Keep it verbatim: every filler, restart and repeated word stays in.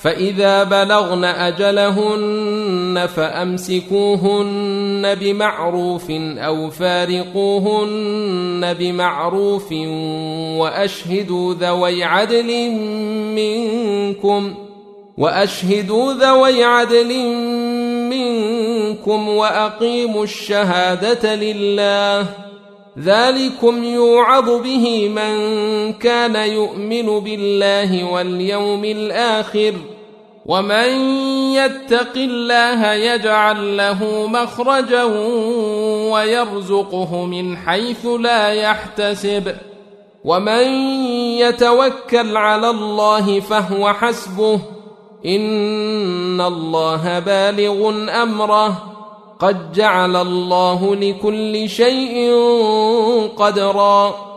فإذا بلغن أجلهن فأمسكوهن بمعروف أو فارقوهن بمعروف وأشهدوا ذوي عدل منكم وأشهدوا ذوي عدل منكم وأقيموا الشهادة لله، ذلكم يوعظ به من كان يؤمن بالله واليوم الآخر، ومن يتق الله يجعل له مخرجا ويرزقه من حيث لا يحتسب، ومن يتوكل على الله فهو حسبه، إن الله بالغ أمره، قد جعل الله لكل شيء قدرا.